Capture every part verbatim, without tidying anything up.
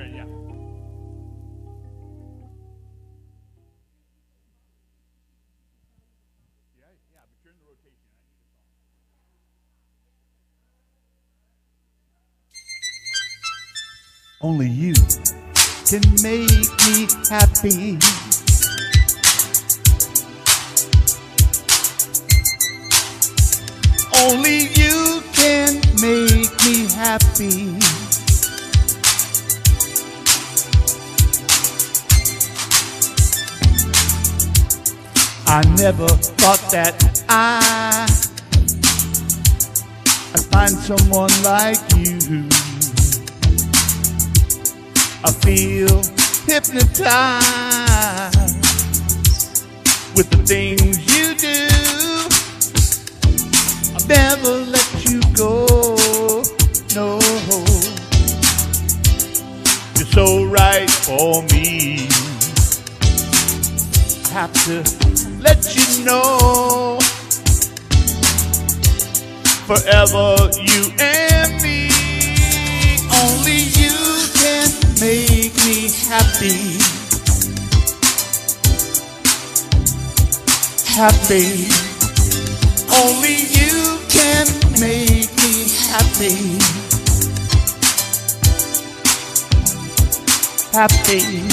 right, yeah. Yeah, yeah, but you're in the rotation. Only you can make me happy. Only you can make me happy. I never thought that I I'd find someone like you. I feel hypnotized with the things you do. I'll never let you go, no. You're so right for me. I have to let you know, forever you and me. Only you can make me happy. Happy. Only you can make me happy. Happy.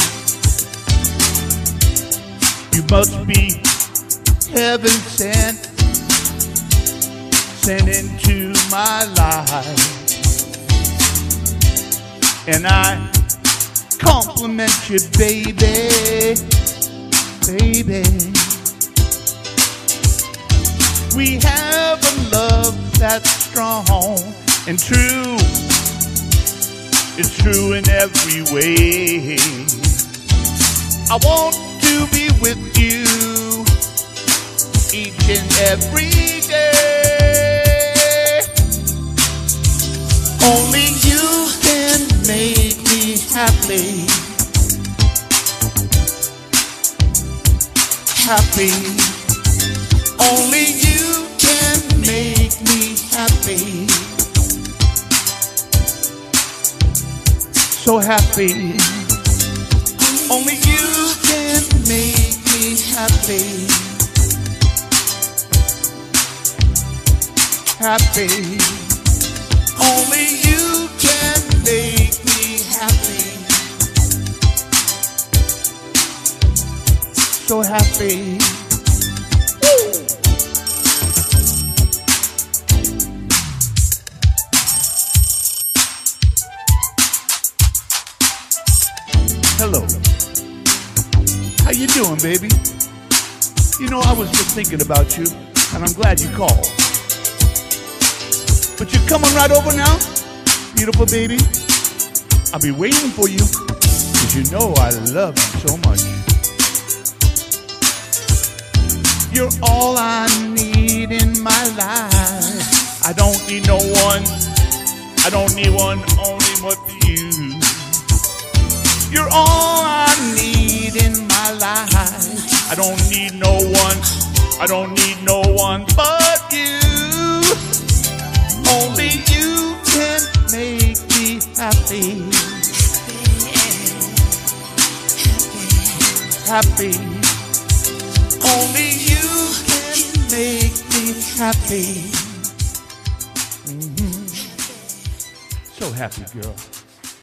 You must be heaven sent, sent into my life. And I compliment you, baby, baby. We have a love that's strong and true. It's true in every way. I want to be with you each and every day. Only you can make me happy. Happy. Only you can make me happy. So happy. Only you can make me happy. Happy. Only you can make me happy. So happy. Woo. Hello. How you doing, baby? You know, I was just thinking about you, and I'm glad you called. But you're coming right over now, beautiful baby. I'll be waiting for you, because you know I love you so much. You're all I need in my life. I don't need no one. I don't need one, only but you. You're all I need in my life. I don't need no one. I don't need no one but you. Only you can make me happy. Happy. Only you can make me happy. Mm-hmm. So happy, girl.